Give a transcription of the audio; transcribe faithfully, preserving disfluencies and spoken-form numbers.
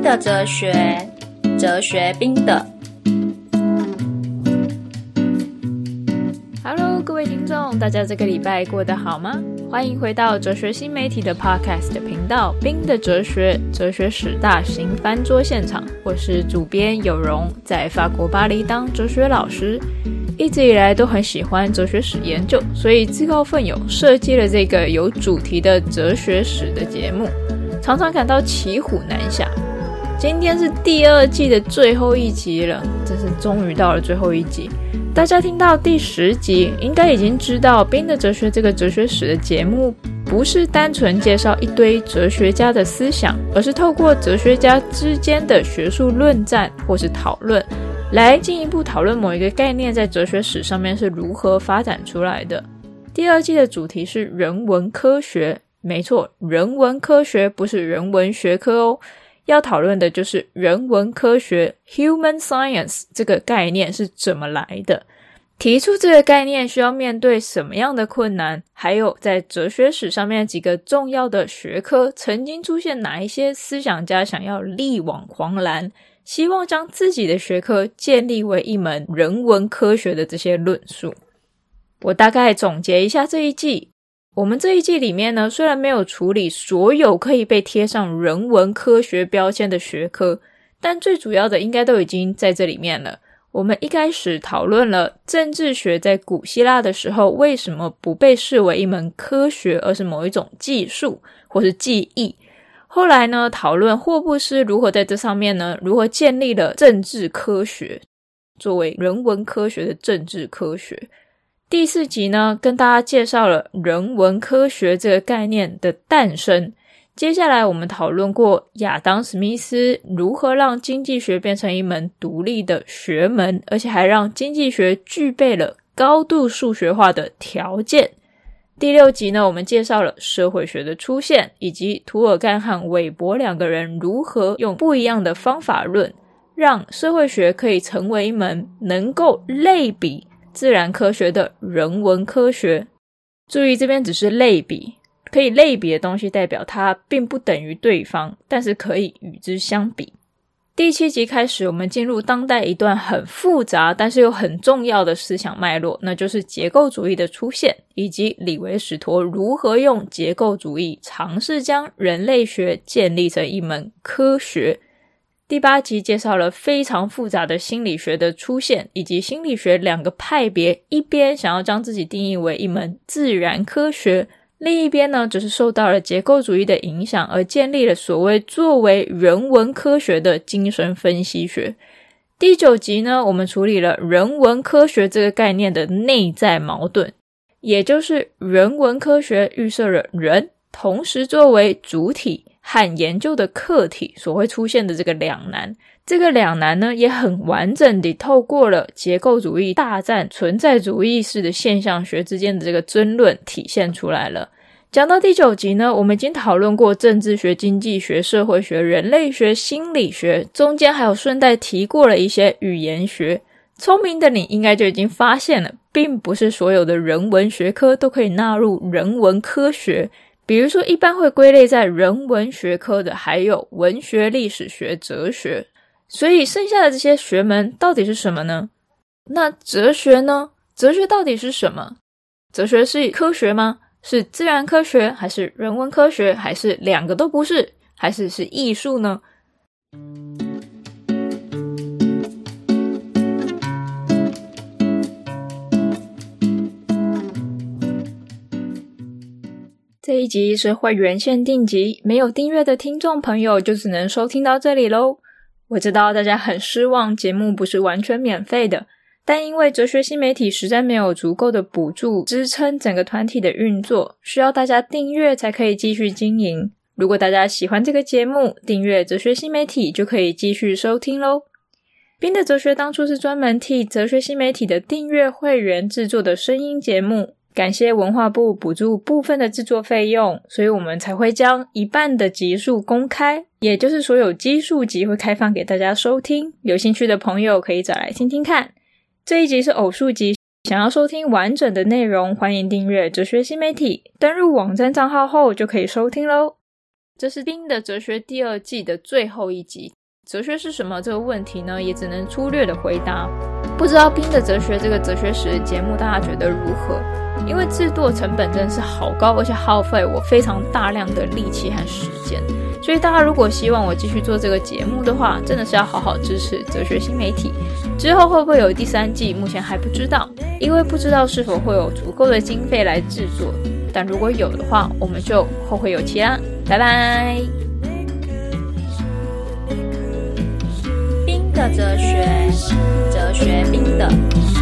冰的哲学，哲学冰的。 Hello， 各位听众，大家这个礼拜过得好吗？欢迎回到哲学新媒体的 Podcast 频道，冰的哲学，哲学史大型翻桌现场。我是主编有容，在法国巴黎当哲学老师，一直以来都很喜欢哲学史研究，所以自告奋勇设计了这个有主题的哲学史的节目，常常感到骑虎难下。今天是第二季的最后一集了，真是终于到了最后一集。大家听到第十集应该已经知道，冰的哲学这个哲学史的节目不是单纯介绍一堆哲学家的思想，而是透过哲学家之间的学术论战或是讨论，来进一步讨论某一个概念在哲学史上面是如何发展出来的。第二季的主题是人文科学，没错，人文科学不是人文学科哦，要讨论的就是人文科学 human science 这个概念是怎么来的，提出这个概念需要面对什么样的困难，还有在哲学史上面几个重要的学科曾经出现哪一些思想家想要力挽狂澜，希望将自己的学科建立为一门人文科学的这些论述。我大概总结一下这一季，我们这一季里面呢，虽然没有处理所有可以被贴上人文科学标签的学科，但最主要的应该都已经在这里面了。我们一开始讨论了政治学在古希腊的时候为什么不被视为一门科学，而是某一种技术或是技艺。后来呢，讨论霍布斯如何在这上面呢，如何建立了政治科学，作为人文科学的政治科学。第四集呢，跟大家介绍了人文科学这个概念的诞生。接下来我们讨论过亚当·史密斯如何让经济学变成一门独立的学门，而且还让经济学具备了高度数学化的条件。第六集呢，我们介绍了社会学的出现，以及涂尔干和韦伯两个人如何用不一样的方法论，让社会学可以成为一门能够类比自然科学的人文科学。注意，这边只是类比，可以类比的东西代表它并不等于对方，但是可以与之相比。第七集开始，我们进入当代一段很复杂但是又很重要的思想脉络，那就是结构主义的出现，以及李维史陀如何用结构主义尝试将人类学建立成一门科学。第八集介绍了非常复杂的心理学的出现，以及心理学两个派别，一边想要将自己定义为一门自然科学，另一边呢，只是受到了结构主义的影响而建立了所谓作为人文科学的精神分析学。第九集呢，我们处理了人文科学这个概念的内在矛盾，也就是人文科学预设了人同时作为主体和研究的客体所会出现的这个两难。这个两难呢，也很完整地透过了结构主义大战存在主义式的现象学之间的这个争论体现出来了。讲到第九集呢，我们已经讨论过政治学、经济学、社会学、人类学、心理学，中间还有顺带提过了一些语言学。聪明的你应该就已经发现了，并不是所有的人文学科都可以纳入人文科学。比如说一般会归类在人文学科的还有文学、历史学、哲学，所以剩下的这些学门到底是什么呢？那哲学呢？哲学到底是什么？哲学是科学吗？是自然科学还是人文科学，还是两个都不是，还是是艺术呢？这一集是会员限定集，没有订阅的听众朋友就只能收听到这里咯。我知道大家很失望，节目不是完全免费的，但因为哲学新媒体实在没有足够的补助支撑整个团体的运作，需要大家订阅才可以继续经营。如果大家喜欢这个节目，订阅哲学新媒体就可以继续收听咯。冰的哲学当初是专门替哲学新媒体的订阅会员制作的声音节目，感谢文化部补助部分的制作费用，所以我们才会将一半的集数公开，也就是所有基数集会开放给大家收听，有兴趣的朋友可以找来听听看。这一集是偶数集，想要收听完整的内容，欢迎订阅哲学新媒体，登入网站账号后就可以收听咯。 这是冰的哲学第二季的最后一集。哲学是什么这个问题呢，也只能粗略的回答。不知道冰的哲学这个哲学史的节目大家觉得如何？因为制作成本真的是好高，而且耗费我非常大量的力气和时间，所以大家如果希望我继续做这个节目的话，真的是要好好支持哲学新媒体。之后会不会有第三季，目前还不知道，因为不知道是否会有足够的经费来制作，但如果有的话，我们就后会有期啦。拜拜。 冰的哲学，哲学冰的。